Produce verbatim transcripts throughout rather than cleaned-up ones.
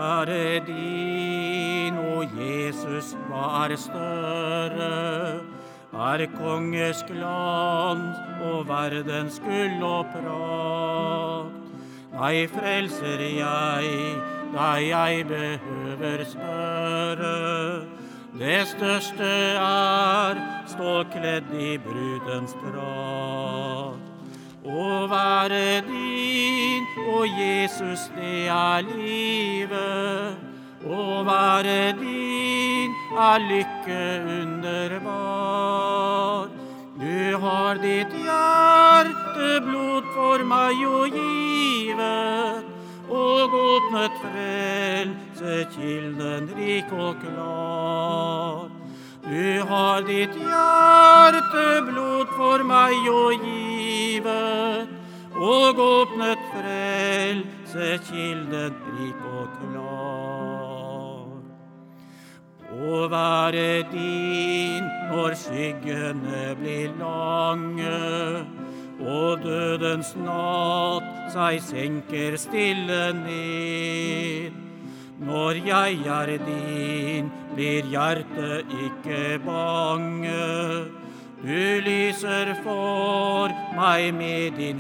være din, o Jesus, hva er større? Er kongers glans og verdens gull og prakt? Nei, frelser jeg, da jeg behøver spørre. Det største er stå kledd i brudens drakt. Å være din, o Jesus, det er livet. Å være din er lykke underbar. Du har ditt hjerte blod for meg og givet, og åpnet frelsekilden rik og klar. Du har ditt hjerte blod for meg og givet, og åpnet frelsekilden rik og klar. Å være din når skyggene blir lange, og dødens natt seg senker stille ned. Når jeg er din, blir hjertet ikke bange. Du lyser for meg med din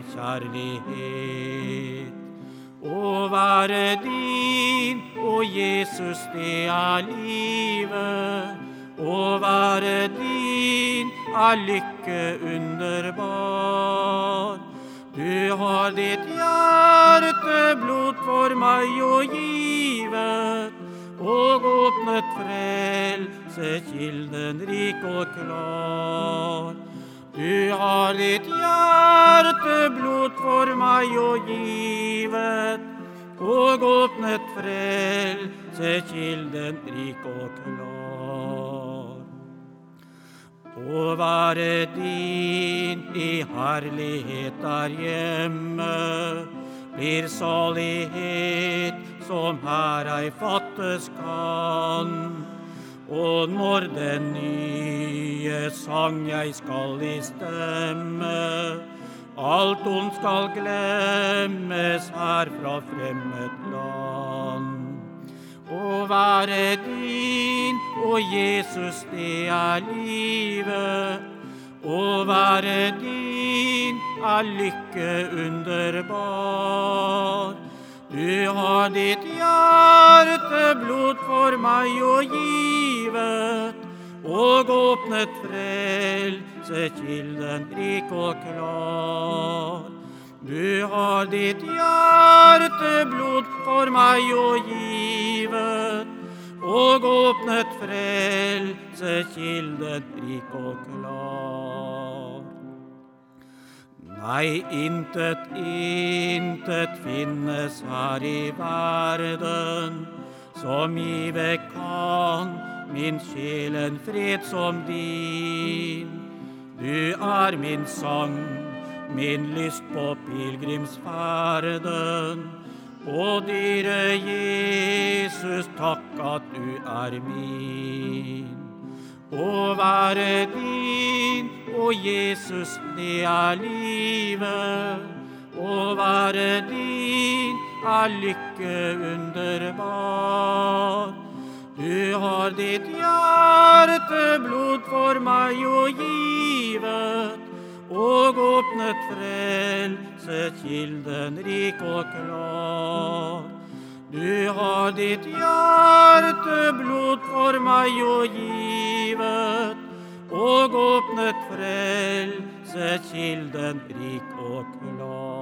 kjærlighet. Å være din, o Jesus, det er livet. Å være din er lykke underbar. Du har ditt hjerte blod for meg og givet, og åpnet frelsekilden rik og klar. Du har ditt hjerte blod for meg og givet, og åpnet frelsekilden rik og klar. Å være din i herlighet der hjemme, blir salighet som her ei fattes kan. Og når den nye sang jeg skal i stemme, alt ondt skal glemmes her fra fremmed land. Å være din, o Jesus, det er livet. Å være din er lykke underbar. Du har ditt hjerte blod for meg og givet, og åpnet frelsekilden rik og klar. Du har ditt hjerte blod for meg og givet, og åpnet frelsekilden rik og klar. Nei, intet, intet finnes her i verden, som give kan min sjel en fred som din. Du er min sang, min lyst på pilgrimsferden, og dyre Jesus, takk at du er min. Å være din, o Jesus, det er livet. Å være din er lykke underbar. Du har ditt hjerte blod for meg og givet, og åpnet frelsekilden rik og klar. Du har ditt hjerte blod for meg og givet, og åpnet frelsekilden rik og klar.